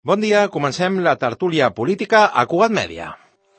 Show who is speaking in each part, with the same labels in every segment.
Speaker 1: Bon dia, comencem la tertúlia política a Cugat Mèdia.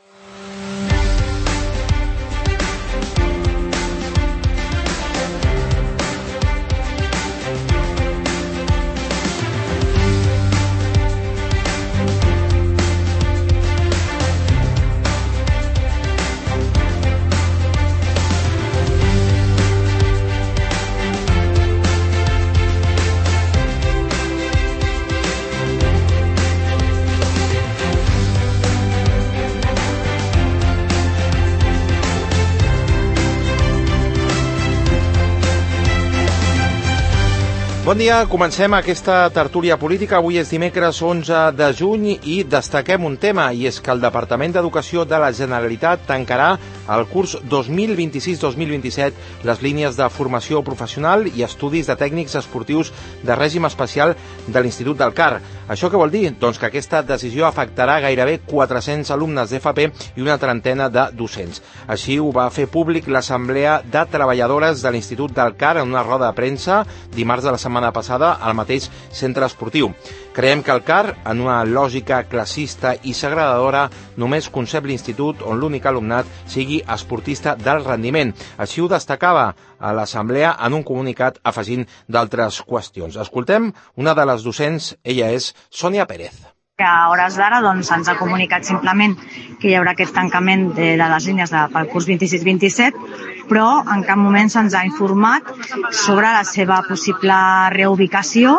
Speaker 1: Bon dia, comencem aquesta tertúlia política. Avui és dimecres 11 de juny i destaquem un tema, i és que el Departament d'Educació de la Generalitat tancarà el curs 2026-2027 les línies de formació professional i estudis de tècnics esportius de règim especial de l'Institut del CAR. Això què vol dir? Doncs que aquesta decisió afectarà gairebé 400 alumnes d'FP i una trentena de docents. Així ho va fer públic l'Assemblea de Treballadores de l'Institut del CAR en una roda de premsa dimarts de la setmana passada al mateix centre esportiu. Creiem que el CAR, en una lògica classista i segregadora, només concep l'institut on l'únic alumnat sigui esportista d'alt rendiment. Així ho destacava a l'Assemblea en un comunicat afegint d'altres qüestions. Escoltem una de les docents, ella és Sònia Pérez.
Speaker 2: A hores d'ara ens ha comunicat simplement que hi haurà aquest tancament de les línies pel curs 26-27, però en cap moment se'ns ha informat sobre la seva possible reubicació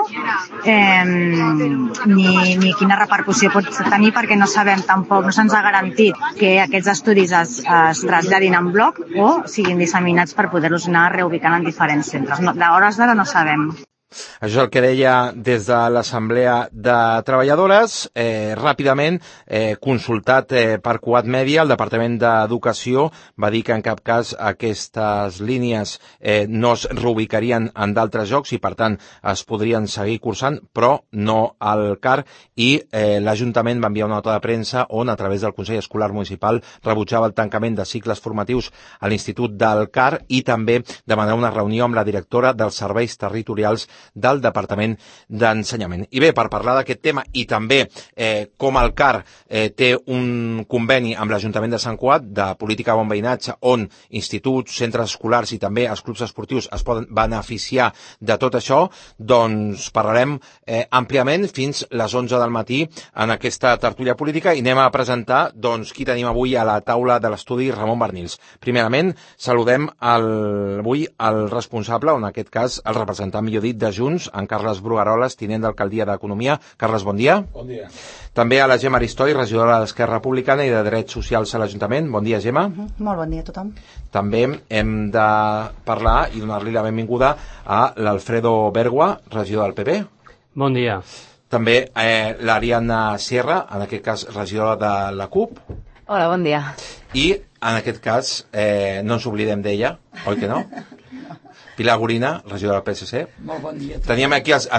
Speaker 2: ni quina repercussió pot tenir, perquè no sabem tampoc, no se'ns ha garantit que aquests estudis es traslladin en bloc o siguin disseminats per poder-los anar reubicant en diferents centres. A hores d'ara no sabem.
Speaker 1: Això és el que deia des de l'Assemblea de Treballadores. Ràpidament, consultat per Cugat Mèdia, el Departament d'Educació va dir que en cap cas aquestes línies no es reubicarien en d'altres llocs i, per tant, es podrien seguir cursant, però no al CAR, i l'Ajuntament va enviar una nota de premsa on, a través del Consell Escolar Municipal, rebutjava el tancament de cicles formatius a l'Institut del CAR i també demanava una reunió amb la directora dels serveis territorials del Departament d'Ensenyament. I bé, per parlar d'aquest tema i també com el CAR té un conveni amb l'Ajuntament de Sant Cugat de política de bon veïnatge, on instituts, centres escolars i també els clubs esportius es poden beneficiar de tot això, doncs parlarem àmpliament fins les 11 del matí en aquesta tertúlia política i anem a presentar doncs qui tenim avui a la taula de l'estudi, Ramon Barnils. Primerament, saludem avui el responsable, o en aquest cas el representant, millor dit, de Junts, en Carles Brugaroles, tinent d'alcaldia d'Economia. Carles, bon dia.
Speaker 3: Bon dia.
Speaker 1: També a la Gemma Aristoi, regidora d'Esquerra Republicana i de Drets Socials a l'Ajuntament. Bon dia, Gemma.
Speaker 4: Molt bon dia a tothom.
Speaker 1: També hem de parlar i donar-li la benvinguda a l'Alfredo Bergua, regidor del PP.
Speaker 3: Bon dia. També
Speaker 1: l'Ariadna Sierra, en aquest cas regidora de la CUP.
Speaker 5: Hola, bon dia.
Speaker 1: I en aquest cas no ens oblidem d'ella, oi que no? Pilar Gorina, regidora del PSC.
Speaker 6: Molt bon dia.
Speaker 1: Teníem aquí els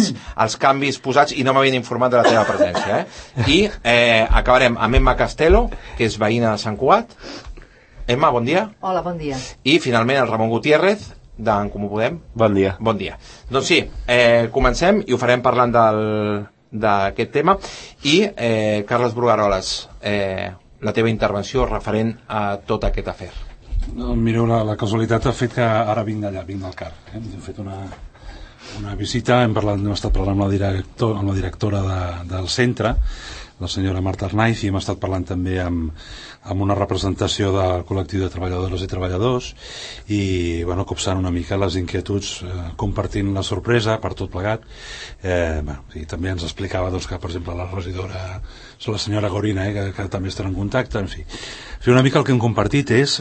Speaker 1: canvis posats i no m'havien informat de la teva presència. I acabarem amb Emma Castelo, que és veïna de Sant Cugat. Emma, bon dia.
Speaker 5: Hola, bon dia.
Speaker 1: I finalment el Ramon Gutiérrez, d'en Comú Podem.
Speaker 7: Bon dia.
Speaker 1: Bon dia. Doncs sí, comencem i ho farem parlant d'aquest tema. I, Carles Brugaroles, la teva intervenció referent a tot aquest afer.
Speaker 7: No, mireu, la casualitat ha fet que ara vinc d'allà, vinc del CAR. Hem fet una visita, hem estat parlant amb la directora del centre, la senyora Marta Arnaiz, i hem estat parlant també amb una representació del col·lectiu de treballadores i treballadors i, bueno, copsant una mica les inquietuds, compartint la sorpresa per tot plegat. I també ens explicava doncs, que, per exemple, la regidora, la senyora Gorina, que també estarà en contacte, en fi. Una mica el que hem compartit és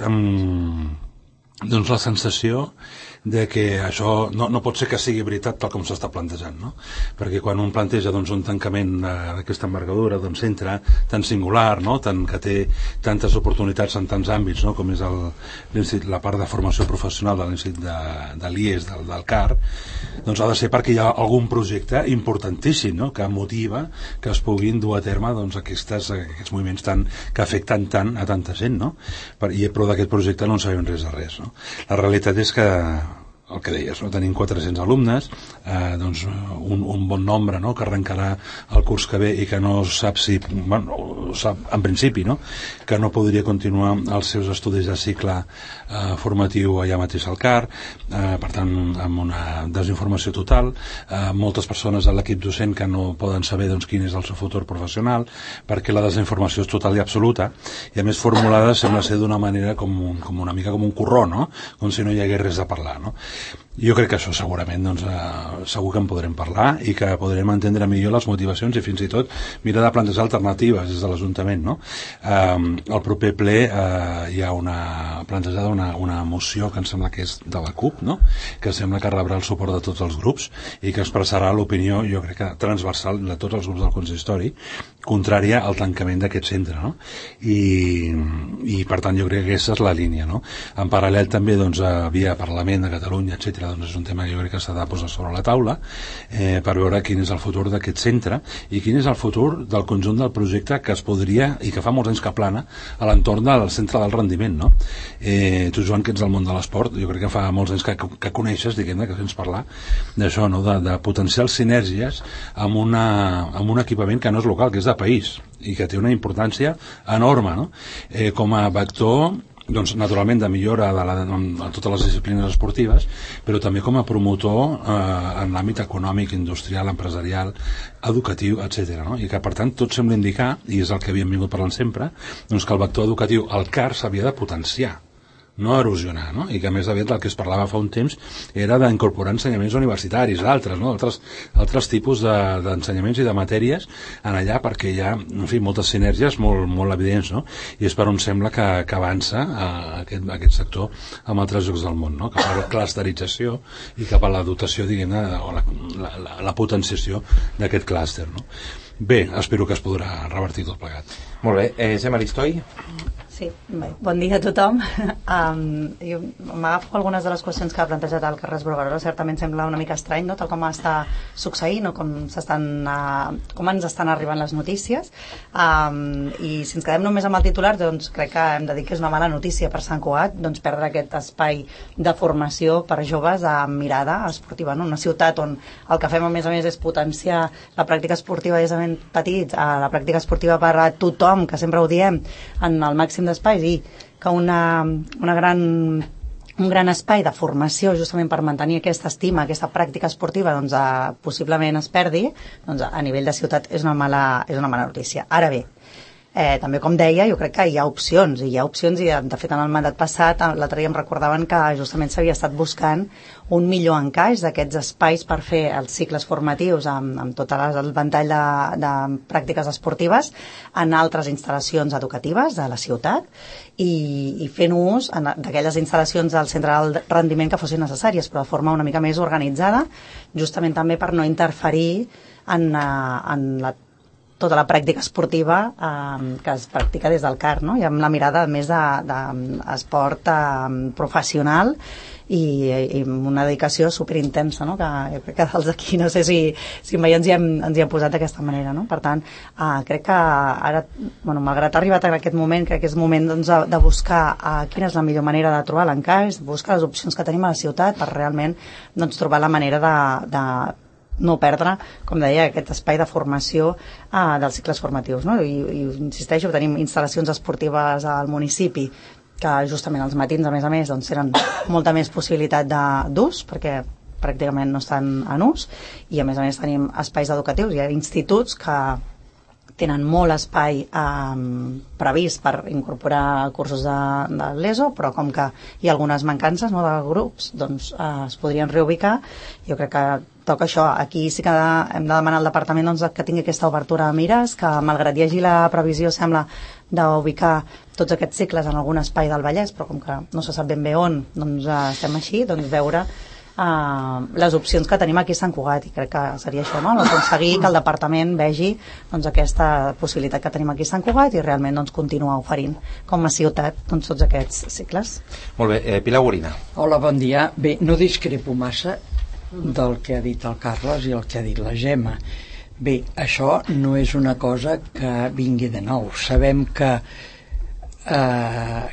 Speaker 7: doncs, la sensació de que això no pot ser que sigui veritat tal com s'està plantejant, no? Perquè quan un planteja doncs, un tancament d'aquesta envergadura d'un centre tan singular, no? Que té tantes oportunitats en tants àmbits, no? Com és la part de formació professional de l'Institut de l'IES, del CAR, doncs ha de ser perquè hi ha algun projecte importantíssim, no? Que motiva que es puguin dur a terme doncs, aquests moviments que afecten tant a tanta gent, no? Però d'aquest projecte no en sabem res de res, no? La realitat és que el que deies, no? Tenim 400 alumnes, doncs un bon nombre, no? Que arrencarà el curs que ve i que no sap si, bueno, sap en principi, no? Que no podria continuar els seus estudis de cicle formatiu allà mateix al CAR, per tant amb una desinformació total, moltes persones de l'equip docent que no poden saber doncs, quin és el seu futur professional, perquè la desinformació és total i absoluta, i a més formulada sembla ser d'una manera com una mica com un corró, no? Com si no hi hagués res a parlar, no? Jo crec que això segurament doncs, segur que en podrem parlar i que podrem entendre millor les motivacions i fins i tot mirar de plantejar alternatives des de l'Ajuntament, no? Al proper ple hi ha plantejada una moció que em sembla que és de la CUP, no? Que sembla que rebrà el suport de tots els grups i que expressarà l'opinió, jo crec que transversal de tots els grups del consistori, contrària al tancament d'aquest centre, no? I per tant jo crec que aquesta és la línia, no? En paral·lel també doncs, via Parlament de Catalunya, etc. Doncs és un tema que jo crec que s'ha de posar sobre la taula per veure quin és el futur d'aquest centre i quin és el futur del conjunt del projecte que es podria, i que fa molts anys que plana, a l'entorn del centre del rendiment, no? Tu, Joan, que ets del món de l'esport, jo crec que fa molts anys que coneixes, diguem-ne, que sents parlar d'això, no? De potencials sinergies amb un equipament que no és local, que és de país i que té una importància enorme, no? Com a vector, doncs, naturalment, de millora a totes les disciplines esportives, però també com a promotor en l'àmbit econòmic, industrial, empresarial, educatiu, etc. No? I que, per tant, tot sembla indicar, i és el que havíem vingut parlant sempre, doncs que el vector educatiu, el CAR, s'havia de potenciar, no erosionar, no? I que més aviat el que es parlava fa un temps era d'incorporar ensenyaments universitaris, d'altres, no? Altres tipus d'ensenyaments i de matèries en allà, perquè hi ha, en fi, moltes sinergies molt evidents, no? I és per on sembla que avança aquest sector amb altres llocs del món, no? Cap a la clusterització i cap a la dotació, diguem-ne, o la potenciació d'aquest clúster, no? Bé, espero que es podrà revertir tot plegat.
Speaker 1: Molt bé, Gemma Aristoi?
Speaker 2: Sí, bé, bon dia a tothom. Jo m'agafo algunes de les qüestions que ha plantejat el Carles Bruguera. Certament sembla una mica estrany, no? Tal com està succeint o com ens estan arribant les notícies. I si ens quedem només amb el titular, doncs crec que hem de dir que és una mala notícia per Sant Cugat, doncs perdre aquest espai de formació per joves amb mirada esportiva, no? Una ciutat on el que fem a més és potenciar la pràctica esportiva des de ben petits, la pràctica esportiva per a tothom, que sempre ho diem, en el màxim d'espais, i que un gran espai de formació justament per mantenir aquesta estima, aquesta pràctica esportiva, doncs, possiblement es perdi, doncs, a nivell de ciutat és una mala notícia. Ara bé, també, com deia, jo crec que hi ha opcions, i de fet en el mandat passat l'altre dia em recordaven que justament s'havia estat buscant un millor encaix d'aquests espais per fer els cicles formatius amb tot el ventall de pràctiques esportives en altres instal·lacions educatives de la ciutat i fent ús d'aquelles instal·lacions del centre del rendiment que fossin necessàries, però de forma una mica més organitzada, justament també per no interferir en tota la pràctica esportiva que es practica des del CAR, no? I amb la mirada més d'esport professional i amb una dedicació superintensa, no? Que jo crec que dels d'aquí no sé si mai ens hi hem posat d'aquesta manera, no? Per tant, crec que ara, malgrat ha arribat en aquest moment, crec que és moment doncs, de buscar quina és la millor manera de trobar l'encaix, buscar les opcions que tenim a la ciutat per realment doncs, trobar la manera de no perdre, com deia, aquest espai de formació dels cicles formatius, no? I insisteixo, tenim instal·lacions esportives al municipi que justament als matins, a més, doncs, tenen molta més possibilitat d'ús, perquè pràcticament no estan en ús, i a més tenim espais educatius, hi ha instituts que tenen molt espai previst per incorporar cursos de l'ESO, però com que hi ha algunes mancances, no, de grups, doncs es podrien reubicar. Jo crec que toca això. Aquí sí que hem de demanar al departament doncs, que tingui aquesta obertura de mires, que malgrat hi hagi la previsió, sembla, d'ubicar tots aquests cicles en algun espai del Vallès, però com que no se sap ben bé on, doncs estem així, doncs veure les opcions que tenim aquí a Sant Cugat, i crec que seria això, no? Aconseguir que el departament vegi doncs, aquesta possibilitat que tenim aquí a Sant Cugat i realment doncs, continuar oferint com a ciutat doncs, tots aquests cicles.
Speaker 1: Molt bé, Pilar Gorina.
Speaker 4: Hola, bon dia. Bé, no discrepo massa del que ha dit el Carles i el que ha dit la Gemma. Bé, això no és una cosa que vingui de nou. Sabem que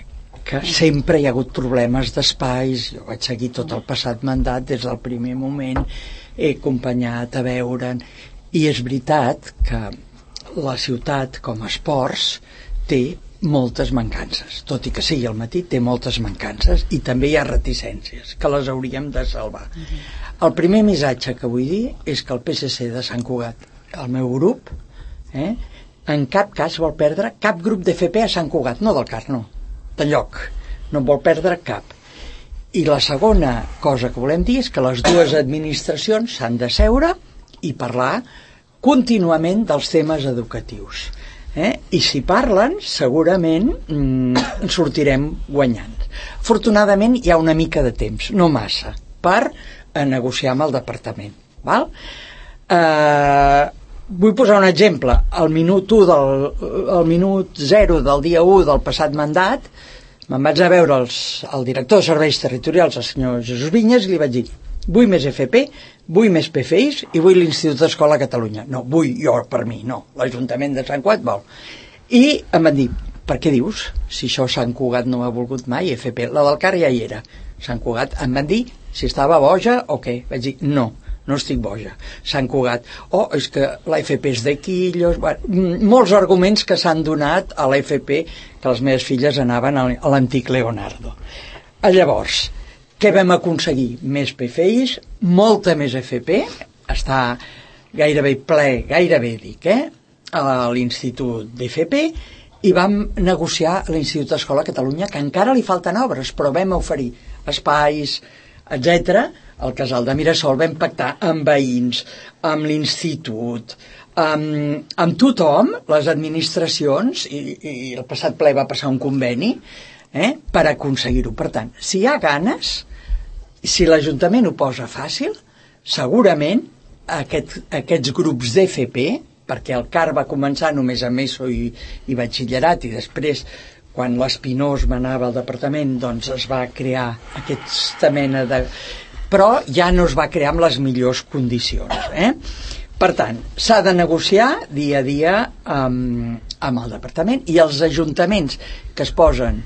Speaker 4: que sempre hi ha hagut problemes d'espais. Jo vaig seguir tot el passat mandat des del primer moment, he acompanyat a veure'n, i és veritat que la ciutat com a esports té moltes mancances, tot i que sigui al matí té moltes mancances, i també hi ha reticències que les hauríem de salvar. El primer missatge que vull dir és que el PSC de Sant Cugat, el meu grup, en cap cas vol perdre cap grup d'FP a Sant Cugat, no del CAR, no, d'enlloc, no en vol perdre cap. I la segona cosa que volem dir és que les dues administracions s'han de seure i parlar contínuament dels temes educatius. I si parlen, segurament sortirem guanyant. Afortunadament hi ha una mica de temps, no massa, per negociar amb el departament. Val? Vull posar un exemple. Al minut 0 del dia 1 del passat mandat me'n vaig a veure el director de serveis territorials, el senyor Jesús Vinyes, i li vaig dir: vull més FP, vull més PFIs i vull l'Institut d'Escola a Catalunya. No, vull jo per mi, no, l'Ajuntament de Sant Cugat vol. I em van dir: per què dius? Si això Sant Cugat no ha volgut mai FP, la del CAR ja hi era. Sant Cugat em van dir si estava boja o què. Vaig dir: no, no estic boja. Sant Cugat, és que la FP és de Quillos. Molts arguments que s'han donat a la FP, que les meves filles anaven a l'antic Leonardo. Llavors, què vam aconseguir? Més PFIs, molta més FP, està gairebé ple, gairebé dic, a l'Institut d'FP, i vam negociar a l'Institut d'Escola a Catalunya, que encara li falten obres, però vam oferir espais, etc. Al Casal de Mirasol vam pactar amb veïns, amb l'Institut, amb tothom, les administracions, i el passat ple va passar un conveni per aconseguir-ho. Per tant, si hi ha ganes, si l'Ajuntament ho posa fàcil, segurament aquests grups d'FP, perquè el CAR va començar només amb ESO i batxillerat, i després, quan l'Espinós manava al departament, doncs es va crear aquesta mena de... però ja no es va crear amb les millors condicions. Per tant, s'ha de negociar dia a dia amb el departament, i els ajuntaments que es posen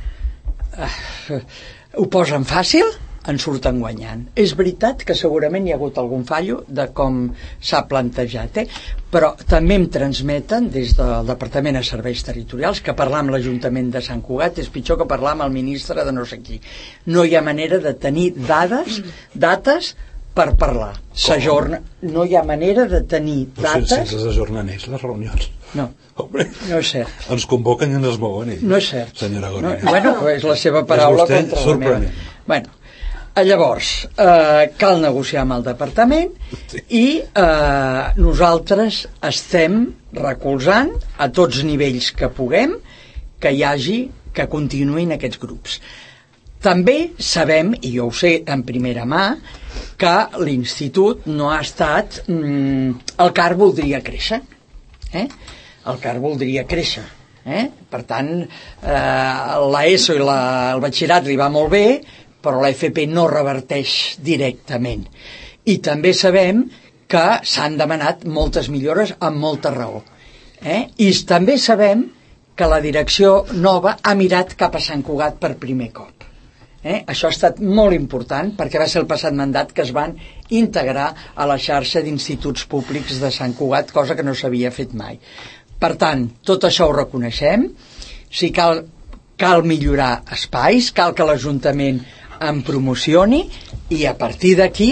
Speaker 4: ho posen fàcil, en surten guanyant. És veritat que segurament hi ha hagut algun fallo de com s'ha plantejat, però també em transmeten des del Departament de Serveis Territorials que parlar amb l'Ajuntament de Sant Cugat és pitjor que parlar amb el ministre de no sé qui. No hi ha manera de tenir dates per parlar. No hi ha manera de tenir dates...
Speaker 7: Sense s'ajornen ells les reunions.
Speaker 4: No, no és cert.
Speaker 7: Ens convoquen i ens mouen ells.
Speaker 4: No és cert.
Speaker 7: Senyora Gorina.
Speaker 4: Bueno, és la seva paraula contra la meva. Bueno, llavors, cal negociar amb el departament i nosaltres estem recolzant a tots nivells que puguem que continuïn aquests grups. També sabem, i jo ho sé en primera mà, que l'Institut no ha estat... el CAR voldria créixer. El CAR voldria créixer. Per tant, l'ESO i el batxillerat li va molt bé, però l'FP no reverteix directament. I també sabem que s'han demanat moltes millores amb molta raó. I també sabem que la direcció nova ha mirat cap a Sant Cugat per primer cop. Això ha estat molt important perquè va ser el passat mandat que es van integrar a la xarxa d'instituts públics de Sant Cugat, cosa que no s'havia fet mai. Per tant, tot això ho reconeixem. Si cal millorar espais, cal que l'Ajuntament en promocioni, i a partir d'aquí,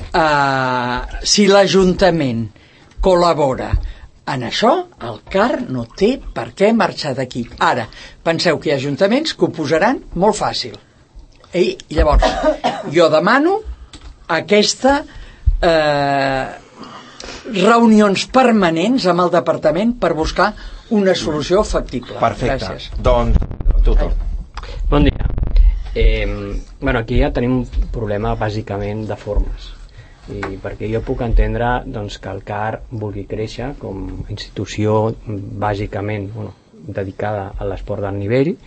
Speaker 4: si l'Ajuntament col·labora en això, el CAR no té per què marxar d'aquí. Ara, penseu que hi ha ajuntaments que ho posaran molt fàcil. I llavors, jo demano aquesta reunions permanents amb el departament per buscar una solució factible.
Speaker 1: Perfecte.
Speaker 4: Gràcies.
Speaker 1: Doncs, tutor.
Speaker 3: Bon dia. Aquí ja tenim un problema bàsicament de formes, i perquè jo puc entendre doncs, que el CAR vulgui créixer com a institució bàsicament dedicada a l'esport d'alt nivell,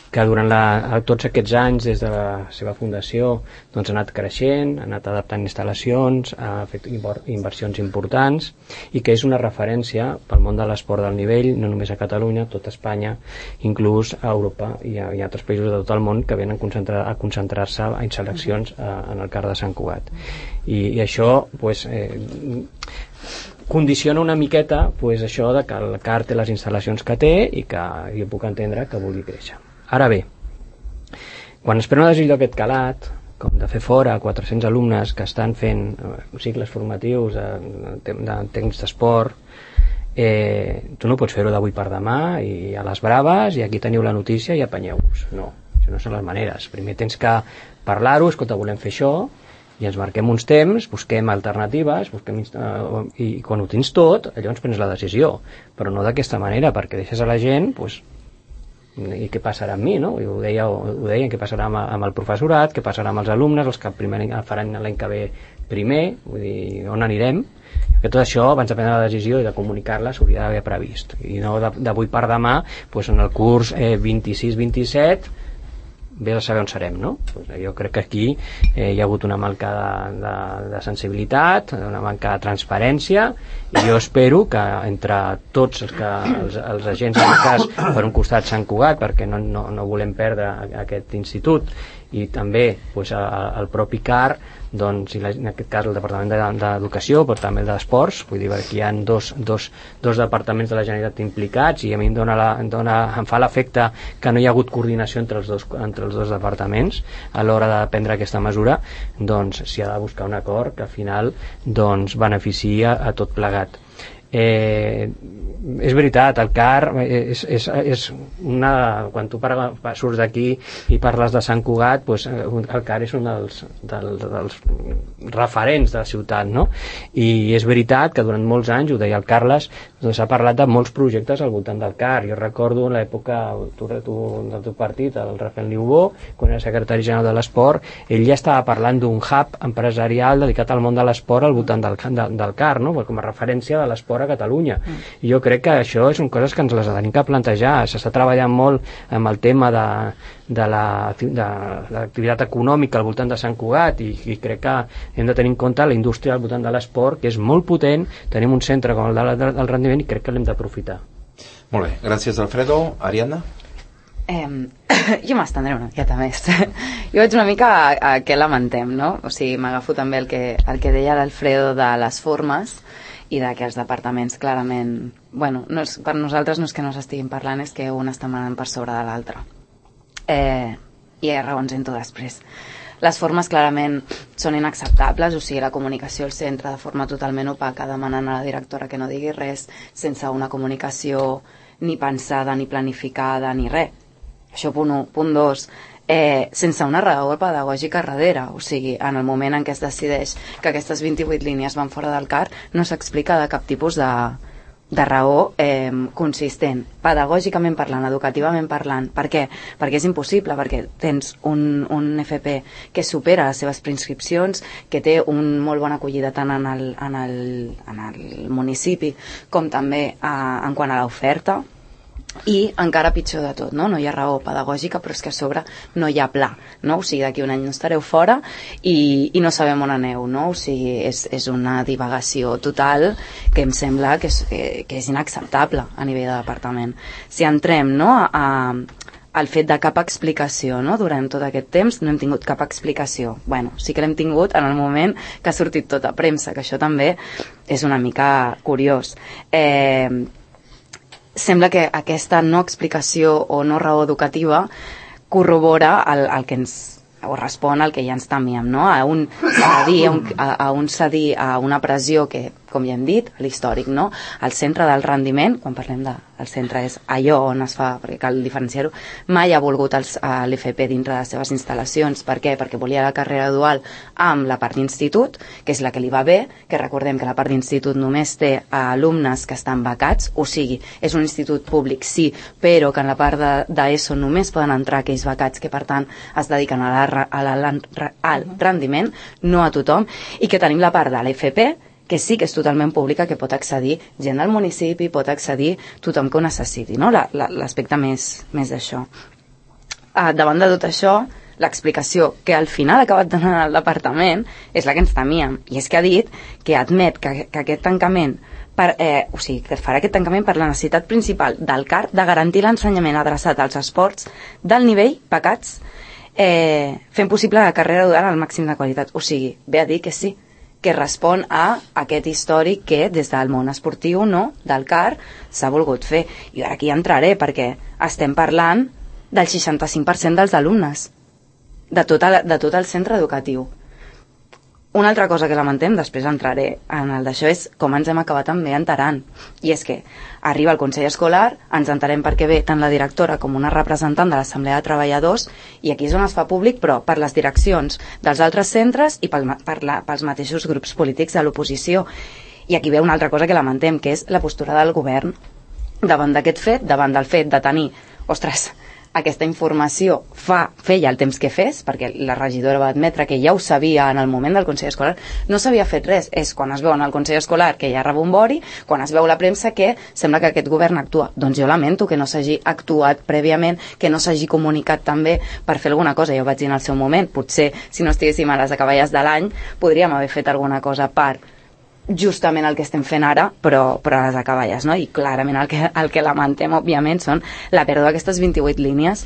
Speaker 3: que durant tots aquests anys, des de la seva fundació, doncs ha anat creixent, ha anat adaptant instal·lacions, ha fet inversions importants, i que és una referència pel món de l'esport d'alt nivell, no només a Catalunya, a tota Espanya, inclús a Europa i a altres països de tot el món que venen a concentrar-se a instal·lacions en el CAR de Sant Cugat. I això pues, condiciona una miqueta pues, això de que el CAR té les instal·lacions que té i que jo puc entendre que vulgui créixer. Ara bé, quan es pren una decisió d'aquest calat, com de fer fora 400 alumnes que estan fent cicles formatius de tècnics d'esport, tu no pots fer-ho d'avui per demà i a les braves i aquí teniu la notícia i apanyeu-vos. No, això no són les maneres. Primer tens que parlar-ho, escolta, volem fer això, i ens marquem uns temps, busquem alternatives, i quan ho tens tot, llavors prens la decisió, però no d'aquesta manera, perquè deixes a la gent, doncs, i què passarà amb mi, no? I ho deien, què passarà amb el professorat, què passarà amb els alumnes, els que primer faran l'any que ve primer, vull dir, on anirem? Que tot això, abans de prendre la decisió i de comunicar-la, s'hauria d'haver previst, i no d'avui per demà, doncs en el curs 26-27, vés a saber on serem, no? Pues jo crec que aquí hi ha hagut una manca de sensibilitat, una manca de transparència, i jo espero que entre tots els agents, en el cas, per un costat Sant Cugat, perquè no volem perdre aquest institut, i també pues, el propi CAR, doncs, en aquest cas el Departament d'Educació, però també el d'Esports, vull dir que hi ha dos departaments de la Generalitat implicats, i a mi em fa l'efecte que no hi ha hagut coordinació entre els dos departaments a l'hora de prendre aquesta mesura, doncs s'hi ha de buscar un acord que al final doncs, beneficia a tot plegat. És veritat, el CAR és una... Quan tu surts d'aquí i parles de Sant Cugat, doncs el CAR és un dels referents de la ciutat, no? I és veritat que durant molts anys, ho deia el Carles, doncs s'ha parlat de molts projectes al voltant del CAR. Jo recordo en l'època del teu partit, el Rafael Niubó, quan era secretari general de l'esport, ell ja estava parlant d'un hub empresarial dedicat al món de l'esport al voltant del CAR, no? Com a referència de l'esport a Catalunya. I jo crec que això són coses que ens les tenim que plantejar. S'està treballant molt amb el tema de l'activitat econòmica al voltant de Sant Cugat, i crec que hem de tenir en compte la indústria al voltant de l'esport, que és molt potent. Tenim un centre com el del rendiment i crec que l'hem d'aprofitar.
Speaker 1: Molt bé, gràcies Alfredo. Ariadna?
Speaker 5: Jo m'estendré una miqueta més. Jo veig una mica a què lamentem, no? O sigui, m'agafo també el que deia l'Alfredo de les formes i de que els departaments clarament... Bueno, per nosaltres no és que no s'estiguin parlant, és que un està manant per sobre de l'altre. I ara ho entro després. Les formes clarament són inacceptables, o sigui, la comunicació al centre de forma totalment opaca, demanant a la directora que no digui res, sense una comunicació ni pensada, ni planificada, ni res. Això punt 1. Punt 2, sense una raó pedagògica darrere, o sigui, en el moment en què es decideix que aquestes 28 línies van fora del CAR, no s'explica de cap tipus de raó consistent, pedagògicament parlant, educativament parlant. Per què? Perquè és impossible, perquè tens un FP que supera les seves prescripcions, que té una molt bona acollida tant en el municipi com també en quant a l'oferta, i encara pitjor de tot, no hi ha raó pedagògica, però és que a sobre no hi ha pla, no? O sigui, d'aquí un any no estareu fora i no sabem on aneu, no? O sigui, és una divagació total que em sembla que és inacceptable a nivell de departament. Si entrem, no, al fet de cap explicació, no? Durant tot aquest temps no hem tingut cap explicació. Bueno, sí que l'hem tingut en el moment que ha sortit tota premsa, que això també és una mica curiós. Sembla que aquesta no explicació o no raó educativa corrobora el que ens o respon al que ja ens temíem, no? A un cedir a una pressió que, com ja hem dit, l'històric, no? El centre del rendiment, quan parlem el centre és allò on es fa, perquè cal diferenciar-ho, mai ha volgut l'FP dintre de les seves instal·lacions. Per què? Perquè volia la carrera dual amb la part d'institut, que és la que li va bé, que recordem que la part d'institut només té alumnes que estan becats, o sigui, és un institut públic, sí, però que en la part d'ESO només poden entrar aquells becats que, per tant, es dediquen al rendiment, no a tothom, i que tenim la part de l'FP, que sí que és totalment pública, que pot accedir gent del municipi, pot accedir tothom que ho necessiti, no? L'aspecte més d'això. davant de tot això, l'explicació que al final ha acabat donant al departament és la que ens temíem, i és que ha dit que admet que aquest tancament que farà aquest tancament per la necessitat principal del CAR de garantir l'ensenyament adreçat als esports del nivell pecats, fent possible la carrera dual al màxim de qualitat. O sigui, ve a dir que sí, que respon a aquest històric que des del món esportiu, no, del CAR, s'ha volgut fer. I ara aquí entraré, perquè estem parlant del 65% dels alumnes de tot el centre educatiu. Una altra cosa que lamentem, després entraré en el d'això, és com ens hem acabat també enterant. I és que arriba el Consell Escolar, ens enterem perquè ve tant la directora com una representant de l'Assemblea de Treballadors, i aquí és on es fa públic, però per les direccions dels altres centres i pels mateixos grups polítics de l'oposició. I aquí ve una altra cosa que lamentem, que és la postura del govern davant d'aquest fet, davant del fet de tenir, ostres, aquesta informació feia el temps que fes, perquè la regidora va admetre que ja ho sabia en el moment del Consell Escolar, no s'havia fet res, és quan es veu en el Consell Escolar que hi ha rebombori, quan es veu la premsa que sembla que aquest govern actua. Doncs jo lamento que no s'hagi actuat prèviament, que no s'hagi comunicat també per fer alguna cosa. Jo ho vaig dir en el seu moment, potser si no estiguéssim a les acaballes de l'any podríem haver fet alguna cosa per justament el que estem fent ara, però a les acaballes, no? I clarament el que lamentem, òbviament, són la pèrdua d'aquestes 28 línies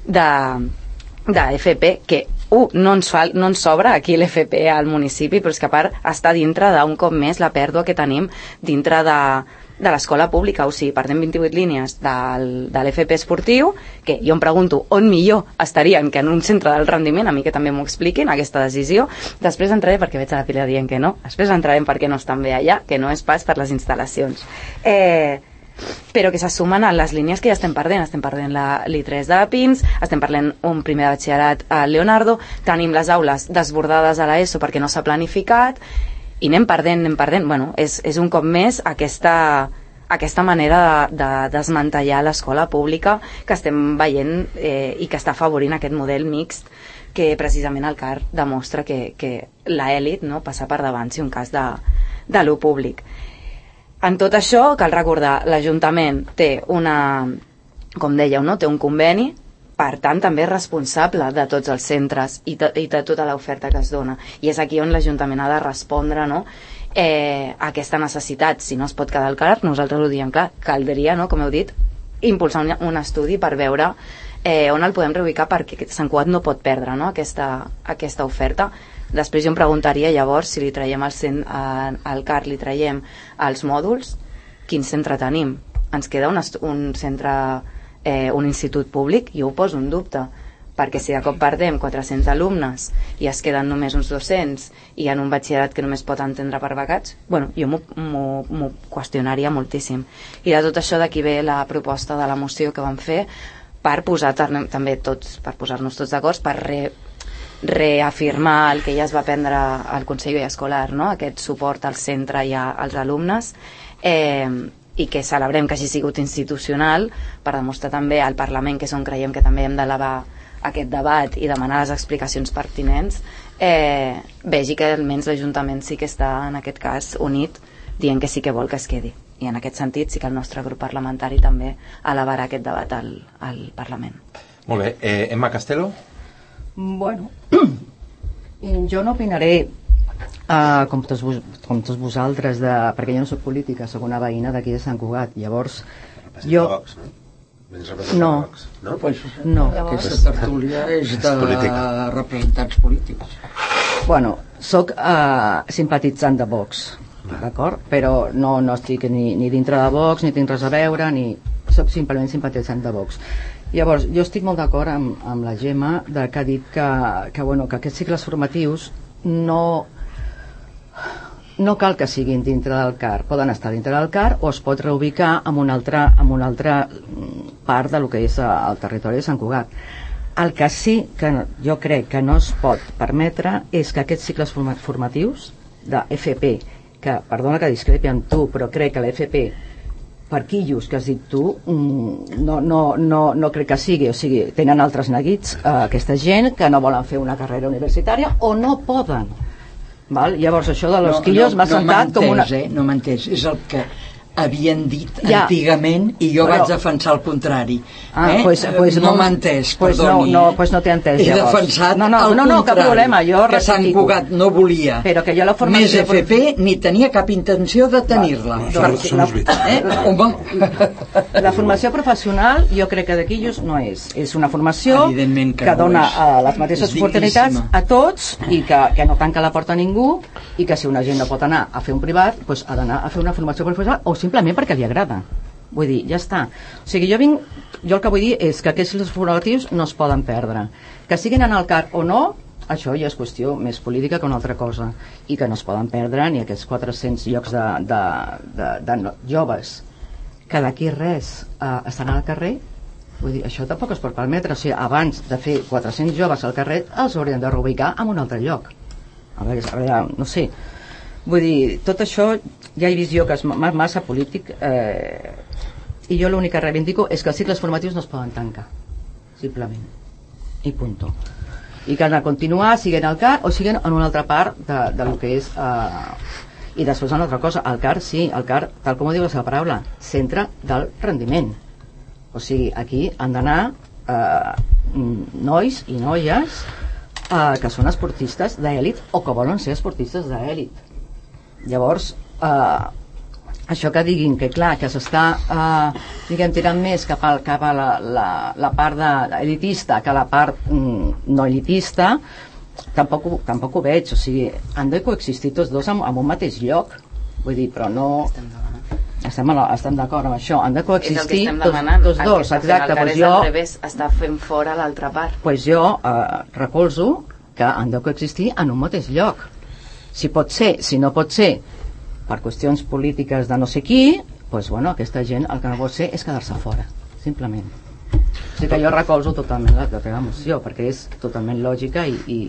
Speaker 5: de FP, que no ens sobra aquí l'FP al municipi, però és que a part està dintre d'un cop més la pèrdua que tenim dintre de l'escola pública. O sigui, perdem 28 línies de l'FP esportiu, que jo em pregunto on millor estarien que en un centre del rendiment, a mi que també m'ho expliquin, aquesta decisió. Després entraré, perquè veig a la Pilar dient que no, després entrarem perquè no estan bé allà, que no és pas per les instal·lacions. Però que se sumen a les línies que ja estem perdent l'I3 de la Pins, estem perdent un primer de batxillerat a Leonardo, tenim les aules desbordades a l'ESO perquè no s'ha planificat, i anem perdent. Bueno, és un cop més aquesta manera de desmantellar l'escola pública que estem veient i que està afavorint aquest model mixt, que precisament el CAR demostra que l'elit, no, passa per davant si un cas de lo públic. En tot això, cal recordar, l'Ajuntament té com dèieu, no? Té un conveni, per tant també és responsable de tots els centres i de tota l'oferta que es dona. I és aquí on l'Ajuntament ha de respondre, no? A aquesta necessitat. Si no es pot quedar al CAR, nosaltres ho diem clar, caldria, no? Com heu dit, impulsar un estudi per veure on el podem reubicar, perquè Sant Cugat no pot perdre, no? aquesta oferta. Després jo em preguntaria llavors si li traiem al CAR, li traiem els mòduls, quin centre tenim? Ens queda un centre, un institut públic? Jo ho poso en dubte, perquè si de cop perdem 400 alumnes i es queden només uns 200 i en un batxillerat que només pot entendre per becats, bueno, jo m'ho qüestionaria moltíssim. I de tot això d'aquí ve la proposta de la moció que vam fer per posar també tots, per posar-nos tots d'acord, per reafirmar el que ja es va prendre al Consell Escolar, no? Aquest suport al centre i als alumnes, i que celebrem que hagi sigut institucional, per demostrar també al Parlament, que és on creiem que també hem d'elevar aquest debat i demanar les explicacions pertinents, vegi que almenys l'Ajuntament sí que està en aquest cas unit, dient que sí que vol que es quedi. I en aquest sentit sí que el nostre grup parlamentari també elevarà aquest debat al Parlament.
Speaker 1: Molt bé. Emma Castelo?
Speaker 6: Bueno, jo no opinaré com tots vosaltres, perquè jo no soc política, soc una veïna d'aquí de Sant Cugat. Llavors, jo... No,
Speaker 4: aquesta tertúlia és de representants polítics.
Speaker 6: Bueno, soc simpatitzant de Vox, d'acord? Però no estic ni dintre de Vox, ni tinc res a veure, ni soc simplement simpatitzant de Vox. Llavors, jo estic molt d'acord amb la Gemma que ha dit que aquests cicles formatius no cal que siguin dintre del CAR, poden estar dintre del CAR o es pot reubicar en una altra part del que és el territori de Sant Cugat. El que sí que jo crec que no es pot permetre és que aquests cicles formatius de FP, que perdona que discrepi amb tu, però crec que la FP per quillos que has dit tu no crec que sigui, o sigui, tenen altres neguits aquesta gent que no volen fer una carrera universitària o no poden. Val? Llavors això de los quillos m'ha sentat com una...
Speaker 4: No m'ha entès, és el que havien dit antigament i jo vaig defensar el contrari. No m'ha entès, perdoni.
Speaker 6: Pues no t'he entès,
Speaker 4: he defensat el contrari,
Speaker 6: cap problema,
Speaker 4: que Sant Cugat no volia més FP ni tenia cap intenció de tenir-la.
Speaker 7: Això no és veritat.
Speaker 6: La formació professional jo crec que d'aquí no és una formació que dona les mateixes oportunitats a tots i que no tanca la porta a ningú i que si una gent no pot anar a fer un privat ha d'anar a fer una formació professional o simplement perquè li agrada. Vull dir, ja està. O sigui, jo el que vull dir és que aquests formatius no es poden perdre. Que siguin en el CAR o no, això ja és qüestió més política que una altra cosa, i que no es poden perdre ni aquests 400 llocs de joves que d'aquí res estan al carrer. Vull dir, això tampoc es pot permetre. O sigui, abans de fer 400 joves al carrer els haurien de reubicar en un altre lloc. A veure, no sé. Vull dir, tot això ja he vist jo que és massa polític, i jo l'únic que reivindico és que els cicles formatius no es poden tancar, simplement, i punto. I que han de continuar, siguin al CAR o siguin en una altra part del que és... I després una altra cosa, el CAR, sí, el CAR, tal com ho diu la seva paraula, centre del rendiment. O sigui, aquí han d'anar nois i noies que són esportistes d'èlit o que volen ser esportistes d'èlit. Llavors, això que diguin que clar, que s'està tirant més cap a la part elitista que la part no elitista, tampoc ho veig. O sigui, han de coexistir tots dos en un mateix lloc. Vull dir, però no... Estem d'acord amb això, han de coexistir tots dos. Exacte, doncs jo...
Speaker 5: està fent fora l'altra part.
Speaker 6: Doncs jo recolzo que han de coexistir en un mateix lloc. Si pot ser, si no pot ser, per qüestions polítiques de no sé qui, doncs bueno, aquesta gent el que no pot ser és quedar-se fora, simplement. O sigui que jo recolzo totalment la teva moció, perquè és totalment lògica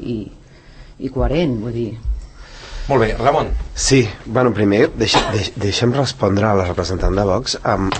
Speaker 6: i coherent, vull dir.
Speaker 1: Molt bé, Ramon.
Speaker 8: Sí, bueno, primer deixem respondre a la representant de Vox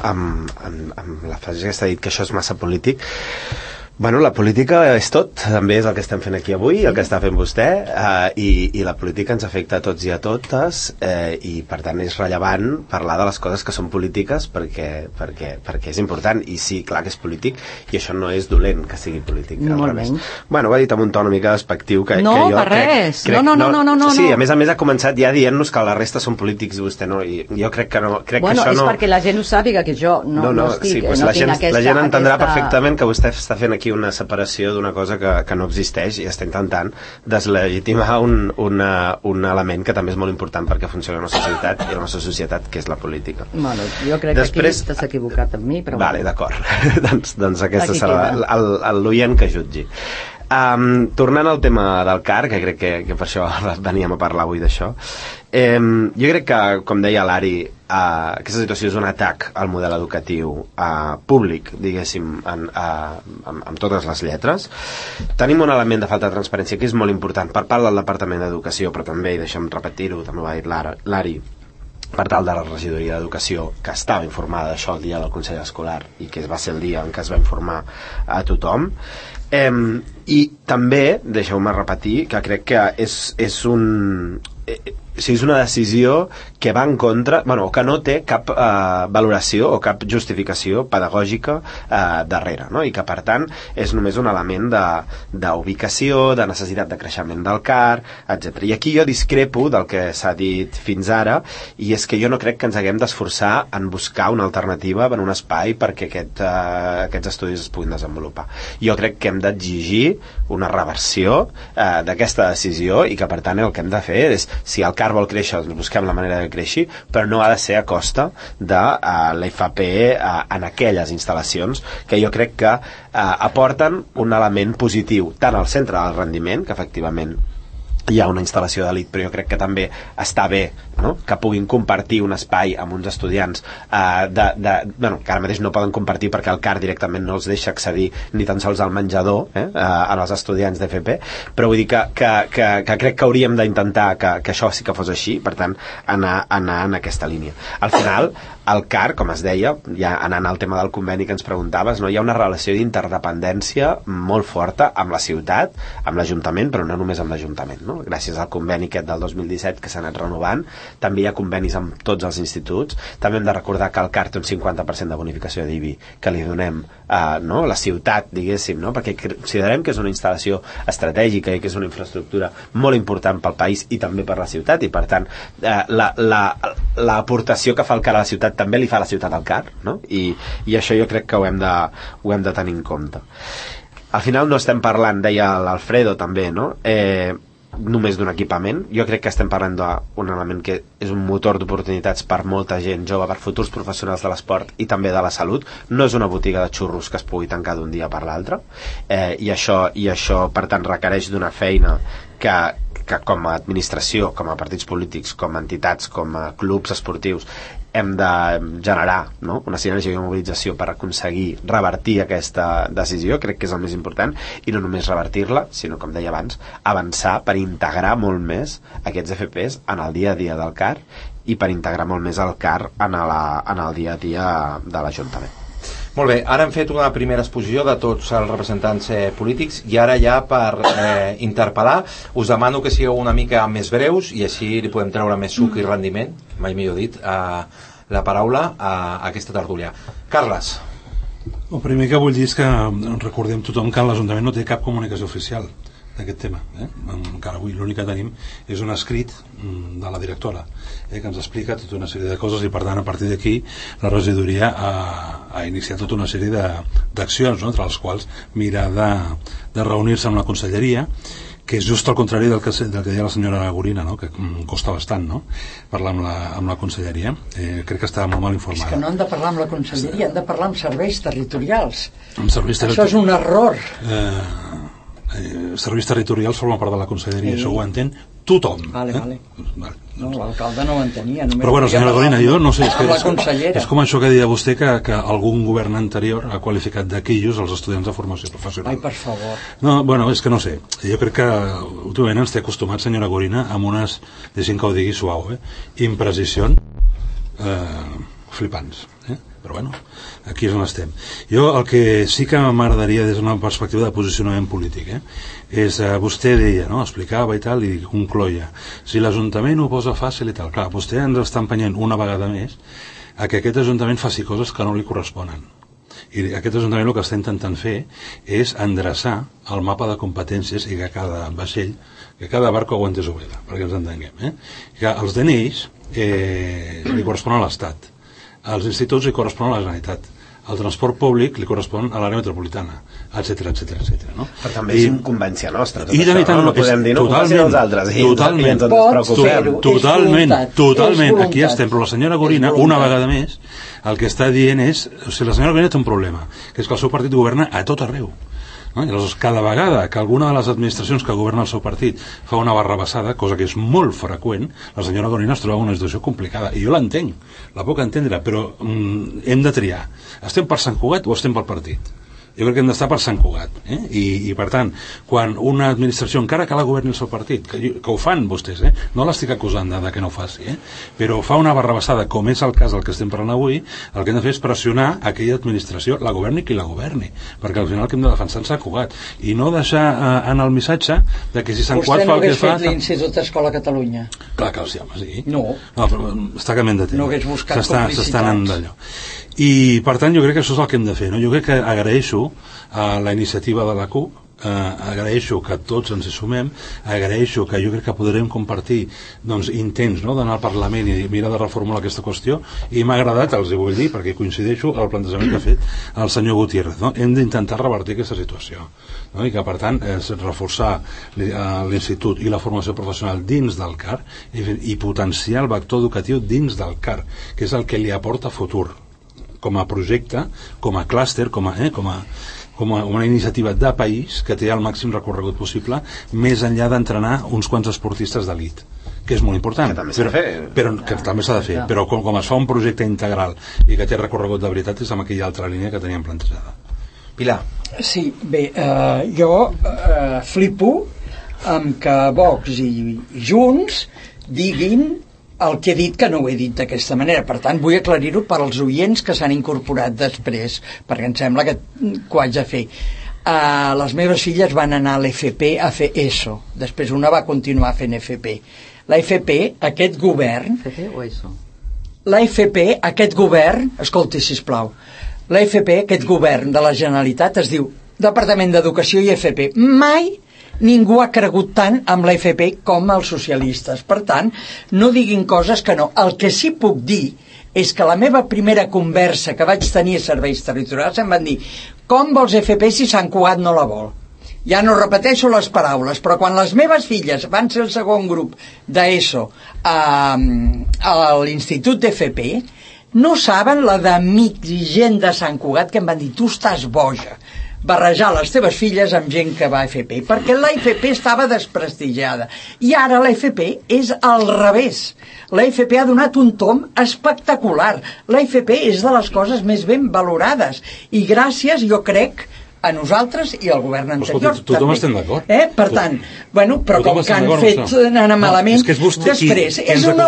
Speaker 8: amb la frase que està dit que això és massa polític. Bueno, la política és tot, també és el que estem fent aquí avui, el que està fent vostè, i la política ens afecta a tots i a totes, i per tant és rellevant parlar de les coses que són polítiques perquè és important, i sí, clar que és polític, i això no és dolent que sigui polític, al revés. Bueno, ho ha dit amb un to una mica despectiu que jo
Speaker 6: per res. No.
Speaker 8: Sí, a més ha començat ja dient-nos que la resta són polítics i vostè no, i jo crec que no, crec que això no...
Speaker 6: Bueno, és perquè la gent ho sàpiga, que jo no estic,
Speaker 8: sí, no tinc aquesta... La gent entendrà perfectament que vostè està fent aquí una separació d'una cosa que no existeix i està intentant deslegitimar un element que també és molt important perquè funciona la nostra societat i la nostra societat, que és la política.
Speaker 6: Bueno, jo crec que aquí t'has equivocat amb mi, però...
Speaker 8: Vale, d'acord. doncs aquesta serà l'oient que jutgi. Tornant al tema del CAR, que crec que per això veníem a parlar avui d'això, jo crec que, com deia l'Ari, aquesta situació és un atac al model educatiu públic, diguéssim, amb totes les lletres. Tenim un element de falta de transparència que és molt important per part del Departament d'Educació, però també, i deixem repetir-ho, també ho ha dit l'Ari, per tal de la regidoria d'Educació, que estava informada d'això el dia del Consell Escolar i que va ser el dia en què es va informar a tothom. I també, deixeu-me repetir, que crec que és una decisió que va en contra, bueno, que no té cap valoració o cap justificació pedagògica darrere, no? I que per tant és només un element d'ubicació, de necessitat de creixement del CAR, etc. I aquí jo discrepo del que s'ha dit fins ara, i és que jo no crec que ens haguem d'esforçar en buscar una alternativa en un espai perquè aquests estudis es puguin desenvolupar. Jo crec que hem d'exigir una reversió d'aquesta decisió i que per tant el que hem de fer és, si el CAR vol créixer, doncs busquem la manera de creixi, però no ha de ser a costa de l'FP en aquelles instal·lacions que jo crec que aporten un element positiu tant al centre del rendiment, que efectivament hi ha una instal·lació d'elit, però jo crec que també està bé, no?, que puguin compartir un espai amb uns estudiants bueno, que ara mateix no poden compartir perquè el CAR directament no els deixa accedir ni tan sols al menjador als estudiants d'FP, però vull dir que crec que hauríem d'intentar que això sí que fos així, per tant anar en aquesta línia. Al final el CAR, com es deia, ja anant al tema del conveni que ens preguntaves, no? Hi ha una relació d'interdependència molt forta amb la ciutat, amb l'Ajuntament, però no només amb l'Ajuntament, no? Gràcies al conveni aquest del 2017 que s'ha anat renovant, també hi ha convenis amb tots els instituts. També hem de recordar que el CAR té un 50% de bonificació d'IBI que li donem no? La ciutat, diguéssim, no? Perquè considerem que és una instal·lació estratègica i que és una infraestructura molt important pel país i també per la ciutat, i per tant l'aportació que fa el CAR a la ciutat també li fa la ciutat al CAR, no? I això jo crec que ho hem de tenir en compte. Al final no estem parlant, deia l'Alfredo també, no? Només d'un equipament. Jo crec que estem parlant d'un element que és un motor d'oportunitats per molta gent jove, per futurs professionals de l'esport i també de la salut. No és una botiga de xurros que es pugui tancar d'un dia per l'altre, i això per tant requereix d'una feina que com a administració, com a partits polítics, com a entitats, com a clubs esportius hem de generar, no? Una sinergia i una mobilització per aconseguir revertir aquesta decisió. Crec que és el més important, i no només revertir-la, sinó, com deia abans, avançar per integrar molt més aquests FPs en el dia a dia del CAR i per integrar molt més el CAR en el dia a dia de l'Ajuntament.
Speaker 1: Molt bé, ara hem fet una primera exposició de tots els representants polítics, i ara ja per interpel·lar us demano que sigueu una mica més breus i així li podem treure més suc i rendiment, mai millor dit, la paraula a aquesta tertúlia. Carles.
Speaker 7: El primer que vull dir és que recordem tothom que l'Ajuntament no té cap comunicació oficial d'aquest tema, encara avui l'únic que tenim és un escrit de la directora que ens explica tota una sèrie de coses, i per tant a partir d'aquí la regidoria ha iniciat tota una sèrie d'accions, no? Entre les quals mirar de reunir-se amb la conselleria, que és just al contrari del que deia la senyora Gorina, no? Que costa bastant, no? Parlar amb la conselleria. Crec que estava molt mal informada.
Speaker 4: És que no han de parlar amb la conselleria, han de parlar amb serveis territorials.
Speaker 7: Això
Speaker 4: és un error.
Speaker 7: Serveis territorials formen part de la conselleria, això ho entén tothom.
Speaker 4: Vale. No, l'alcalde no ho entenia.
Speaker 7: Però bueno, senyora Gorina, jo no sé, és com això que deia vostè que algun govern anterior ha qualificat de quillos els estudiants de formació professional.
Speaker 4: Ai, per favor.
Speaker 7: No, bueno, és que no sé. Jo crec que últimament ens té acostumat, senyora Gorina, amb unes, deixin que ho digui suau, imprecisions flipants. Però bueno, aquí és on estem. Jo el que sí que m'agradaria des d'una perspectiva de posicionament polític és, vostè deia, no? Explicava i tal, i concloia, si l'Ajuntament ho posa fàcil i tal. Clar, vostè ens està empenyent una vegada més a que aquest Ajuntament faci coses que no li corresponen, i aquest Ajuntament el que està intentant fer és endreçar el mapa de competències i que cada vaixell, que cada barco aguante su vela, perquè ens entenguem, que els DNIs li corresponen a l'Estat, als instituts li correspon a la Generalitat, al transport públic li correspon a l'àrea metropolitana, etcètera, no?
Speaker 8: Però també és incumbència nostra, tot això, no podem dir, no,
Speaker 7: totalment,
Speaker 8: els altres, i ens preocupem.
Speaker 7: Totalment, aquí estem, però la senyora Gorina, una vegada més, el que està dient és, o sigui, la senyora Gorina té un problema, que és que el seu partit governa a tot arreu. Llavors, cada vegada que alguna de les administracions que governa el seu partit fa una barrabassada, cosa que és molt freqüent, la senyora Gorina es troba en una situació complicada, i jo l'entenc, la puc entendre, però hem de triar. Estem per Sant Cugat o estem pel partit? Jo crec que hem d'estar per Sant Cugat, I per tant, quan una administració, encara que la governi el seu partit, que ho fan vostès, no l'estic acusant de que no ho faci, però fa una barrabassada, com és el cas del que estem parlant avui, el que hem de fer és pressionar aquella administració, la governi qui la governi, perquè al final el que hem de defensar és Sant Cugat, i no deixar en el missatge de que si Sant Cugat fa el que fa...
Speaker 4: Vostè no hagués fet l'Institut Escola Catalunya?
Speaker 7: Clar que sí, home, sí.
Speaker 4: No,
Speaker 7: però està canviant de tema.
Speaker 4: No hagués buscat complicitats.
Speaker 7: S'estan anant d'allò. I per tant jo crec que això és el que hem de fer, no? Jo crec que agraeixo la iniciativa de la CUP, agraeixo que tots ens hi sumem, agraeixo que jo crec que podrem compartir intents d'anar al Parlament i mirar de reformular aquesta qüestió, i m'ha agradat, els hi vull dir, perquè coincideixo el plantejament que ha fet el senyor Gutiérrez, no? Hem d'intentar revertir aquesta situació, no? I que per tant reforçar l'institut i la formació professional dins del CAR i potenciar el vector educatiu dins del CAR, que és el que li aporta futur com a projecte, com a clúster, com a una iniciativa de país que té el màxim recorregut possible, més enllà d'entrenar uns quants esportistes d'elit, que és molt important, que també s'ha de fer, però com es fa un projecte integral i que té recorregut de veritat, és amb aquella altra línia que teníem plantejada.
Speaker 1: Pilar.
Speaker 4: Sí, bé, jo flipo amb que Vox i Junts diguin el que he dit que no ho he dit d'aquesta manera. Per tant, vull aclarir-ho per als oients que s'han incorporat després, perquè em sembla que ho haig de fer. Les meves filles van anar a l'FP a fer ESO. Després una va continuar fent FP. La FP, aquest govern...
Speaker 6: FP o ESO?
Speaker 4: La FP, aquest govern... Escolti, sisplau. La FP, aquest govern de la Generalitat, es diu Departament d'Educació i FP. Mai ningú ha cregut tant amb la FP com els socialistes. Per tant, no diguin coses que no. El que sí puc dir és que la meva primera conversa que vaig tenir a serveis territorials em van dir: com vols FP si Sant Cugat no la vol? Ja no repeteixo les paraules, però quan les meves filles van ser el segon grup d'ESO a l'Institut d'FP, no saben la d'amics i gent de Sant Cugat que em van dir: tu estàs boja, barrejar les teves filles amb gent que va a FP, perquè la FP estava desprestigiada. I ara la FP és al revés. La FP ha donat un tom espectacular. La FP és de les coses més ben valorades. I gràcies, jo crec, a nosaltres i al govern anterior.
Speaker 7: Tothom estem d'acord.
Speaker 4: Per tant, bueno, però com que han fet anar malament, després és una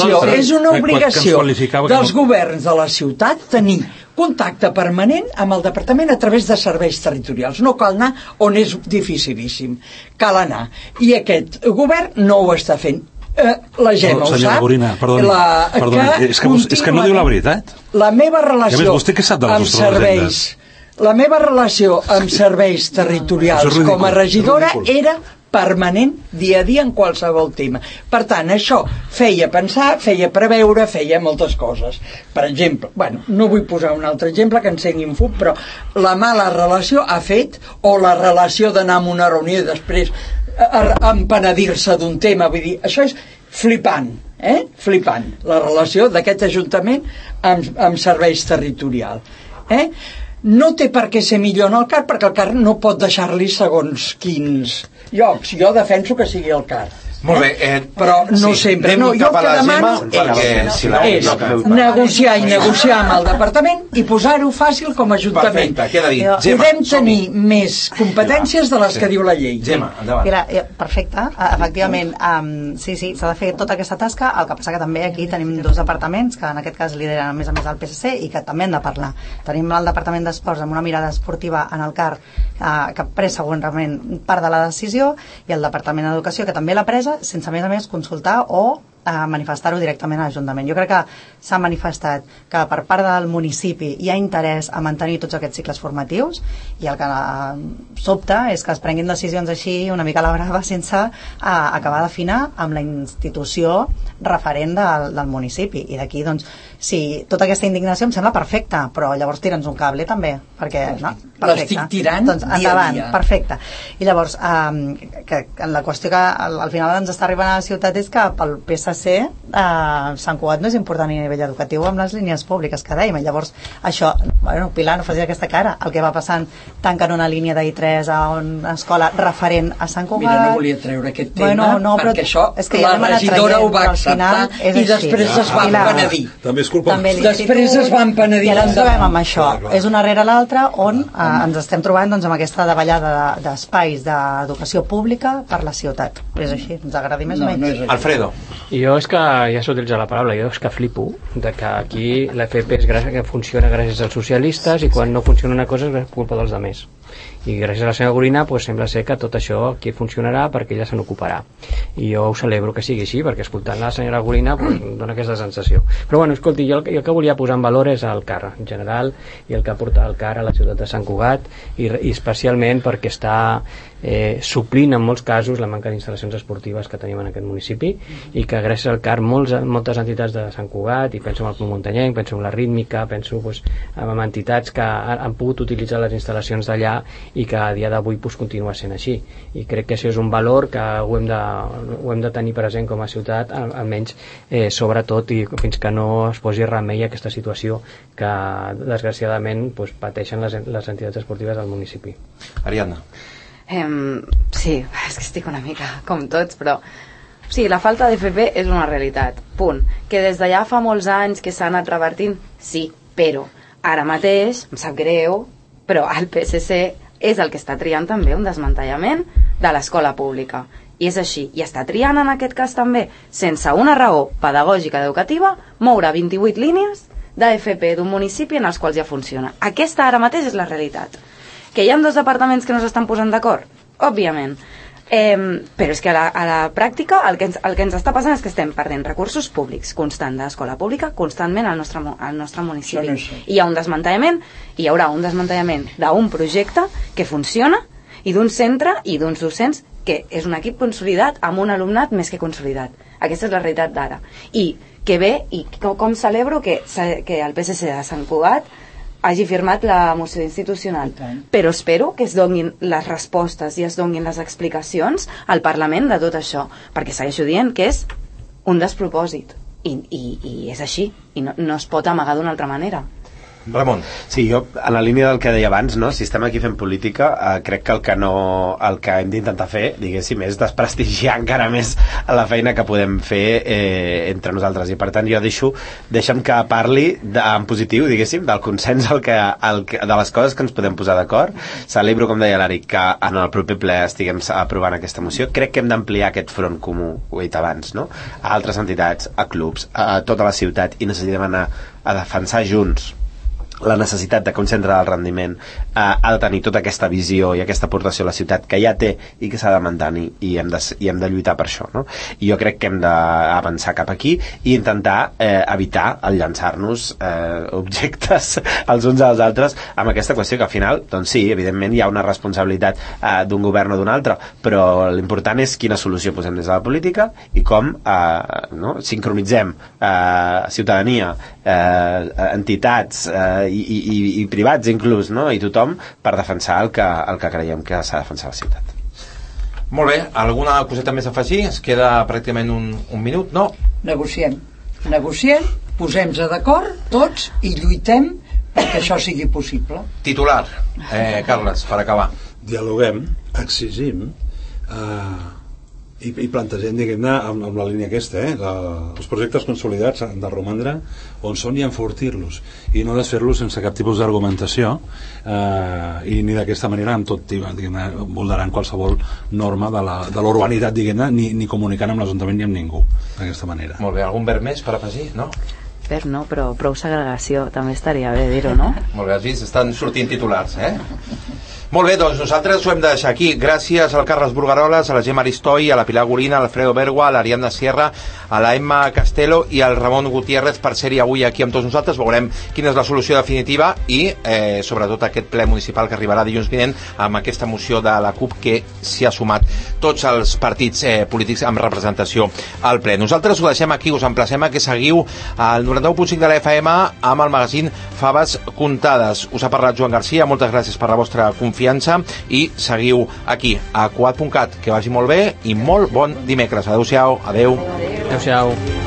Speaker 4: obligació dels governs de la ciutat tenir contacte permanent amb el departament a través de serveis territorials. No cal anar on és dificilíssim. Cal anar. I aquest govern no ho està fent. La Gemma ho sap.
Speaker 7: Gorina, perdoni, és que no diu la veritat.
Speaker 4: La meva relació amb serveis... La meva relació amb serveis territorials com a regidora era permanent, dia a dia, en qualsevol tema. Per tant, això feia pensar, feia preveure, feia moltes coses. Per exemple, bueno, no vull posar un altre exemple que encengui un fum, però la mala relació ha fet, o la relació d'anar a una reunió i després empenedir-se d'un tema, vull dir, això és flipant, flipant, la relació d'aquest Ajuntament amb serveis territorials. No té per què ser millor en el CAR, perquè el CAR no pot deixar-li segons quins llocs. Jo defenso que sigui el CAR.
Speaker 1: Molt bé,
Speaker 4: però no sempre. No, jo el que demano és negociar i negociar amb el departament i posar-ho fàcil com a Ajuntament.
Speaker 1: Perfecte, queda dit.
Speaker 4: Podem tenir més competències de les que diu la llei.
Speaker 1: Gemma, endavant.
Speaker 2: Perfecte, efectivament, sí, s'ha de fer tota aquesta tasca. El que passa que també aquí tenim dos departaments que en aquest cas lideren a més el PSC i que també han de parlar. Tenim el Departament d'Esports amb una mirada esportiva en el CAR que ha pres segurament part de la decisió, i el Departament d'Educació que també l'ha presa sense a més consultar o manifestar-ho directament a l'Ajuntament. Jo crec que s'ha manifestat que per part del municipi hi ha interès a mantenir tots aquests cicles formatius, i el que sobta és que es prenguin decisions així una mica a la brava sense acabar d'afinar amb la institució referent del municipi. I d'aquí, doncs, sí, tota aquesta indignació em sembla perfecta, però llavors tira'ns un cable també, perquè
Speaker 4: l'estic tirant
Speaker 2: doncs, endavant, dia a dia. Perfecte. I llavors la qüestió que al final ens està arribant a la ciutat és que pel PSC Sant Cugat no és important a nivell educatiu amb les línies públiques que dèiem, i llavors això, bueno, Pilar, no facis aquesta cara, el que va passant, tanquen una línia d'I3 a una escola referent a Sant Cugat.
Speaker 4: Mira, no volia treure aquest tema, perquè això la regidora ho va acceptar i després es va penedir.
Speaker 7: També és culpa.
Speaker 4: Després es van penedir.
Speaker 2: I ara ens trobem amb això, és una rere l'altra on ens estem trobant amb aquesta davallada d'espais d'educació pública per la ciutat. És així, ens agradi més o menys.
Speaker 1: Alfredo.
Speaker 3: Jo és que, ja s'ha utilitzat la paraula, jo és que flipo de que aquí l'FP és gràcies que funciona gràcies als socialistes, i quan no funciona una cosa és culpa dels altres. I gràcies a la senyora Gorina sembla ser que tot això aquí funcionarà perquè ella se n'ocuparà, i jo ho celebro que sigui així, perquè escoltant la senyora Gorina dona aquesta sensació. Però bueno, escolti, jo el que volia posar en valor és el CAR en general, i el que ha portat el CAR a la ciutat de Sant Cugat, i especialment perquè està suplint en molts casos la manca d'instal·lacions esportives que tenim en aquest municipi, i que gràcies al CAR moltes entitats de Sant Cugat, i penso en el Club Muntanyenc, penso en la Rítmica, penso en entitats que han pogut utilitzar les instal·lacions d'allà, i que a dia d'avui continua sent així, i crec que això és un valor que ho hem de tenir present com a ciutat, almenys sobretot, i fins que no es posi remei a aquesta situació que desgraciadament pateixen les entitats esportives del municipi.
Speaker 1: Ariadna.
Speaker 5: Sí, és que estic una mica com tots, però sí, la falta d'FP és una realitat, punt. Que des d'allà fa molts anys que s'ha anat revertint, sí, però ara mateix, em sap greu, però el PSC és el que està triant també un desmantellament de l'escola pública, I és així. I està triant en aquest cas també, sense una raó pedagògica educativa, moure 28 línies d'AFP d'un municipi en els quals ja funciona. Aquesta ara mateix és la realitat. Que hi ha 2 departaments que no s'estan posant d'acord? Òbviament. Però és que a la pràctica el que ens està passant és que estem perdent recursos públics constant d'escola pública constantment al nostre municipi. I hi ha un desmantellament, hi haurà un desmantellament d'un projecte que funciona i d'un centre i d'uns docents que és un equip consolidat amb un alumnat més que consolidat. Aquesta és la realitat d'ara. I que bé, i com celebro que el PSC de Sant Cugat hagi firmat la moció institucional, però espero que es donin les respostes i es donin les explicacions al Parlament de tot això, perquè segueixo dient que és un despropòsit i és així, i no es pot amagar d'una altra manera.
Speaker 1: Ramon.
Speaker 8: Sí, jo, en la línia del que deia abans, no? Si estem aquí fent política, crec que el que hem d'intentar fer, diguéssim, és desprestigiar encara més la feina que podem fer entre nosaltres, i per tant jo deixa'm que parli en positiu, diguéssim, del consens de les coses que ens podem posar d'acord. Celebro, com deia l'Eric, que en el proper ple estiguem aprovant aquesta moció. Crec que hem d'ampliar aquest front comú, ho he dit abans, no? A altres entitats, a clubs, a tota la ciutat, i necessitem anar a defensar junts la necessitat de que un centre d'alt rendiment ha de tenir tota aquesta visió i aquesta aportació a la ciutat que ja té i que s'ha de mantenir, i hem de lluitar per això, no? I jo crec que hem d'avançar cap aquí i intentar evitar el llançar-nos objectes els uns als altres amb aquesta qüestió, que al final, doncs sí, evidentment hi ha una responsabilitat d'un govern o d'un altre, però l'important és quina solució posem des de la política i com sincronitzem ciutadania, entitats i privats inclús, no? I tothom per defensar el que creiem que s'ha de defensar a la ciutat.
Speaker 1: Molt bé, alguna coseta més a afegir? Es queda pràcticament un minut, no?
Speaker 4: Negociem, posem-nos d'acord tots i lluitem perquè això sigui possible.
Speaker 1: Titular, Carles, per acabar.
Speaker 7: Dialoguem, exigim i plantegem, diguem-ne, amb la línia aquesta, els projectes consolidats han de romandre on són i enfortir-los, i no desfer-los sense cap tipus d'argumentació, i ni d'aquesta manera amb tot, diguem-ne, vulnerant qualsevol norma de l'urbanitat, diguem-ne, ni comunicant amb l'Ajuntament ni amb ningú d'aquesta manera.
Speaker 1: Molt bé, algun verb més per afegir? No?
Speaker 5: Verb no, però prou segregació també estaria bé dir-ho, no?
Speaker 1: Molt bé, has vist? Estan sortint titulars, Molt bé, doncs nosaltres ho hem de deixar aquí. Gràcies al Carles Burgaroles, a la Gemma Aristoi, a la Pilar Gorina, a l'Alfredo Bergua, a l'Ariadna Sierra, a la Emma Castelo i al Ramon Gutiérrez per ser-hi avui aquí amb tots nosaltres. Veurem quina és la solució definitiva i sobretot aquest ple municipal que arribarà dilluns vinent amb aquesta moció de la CUP que s'hi ha sumat tots els partits polítics amb representació al ple. Nosaltres ho deixem aquí, us emplacem a que seguiu al 91.5 de la FM amb el magazín Faves Comptades. Us ha parlat Joan Garcia, moltes gràcies per la vostra confiança i seguiu aquí a Cugat.cat. Que vagi molt bé i molt bon dimecres. Adéu-siau. Adéu.
Speaker 3: Adéu-siau.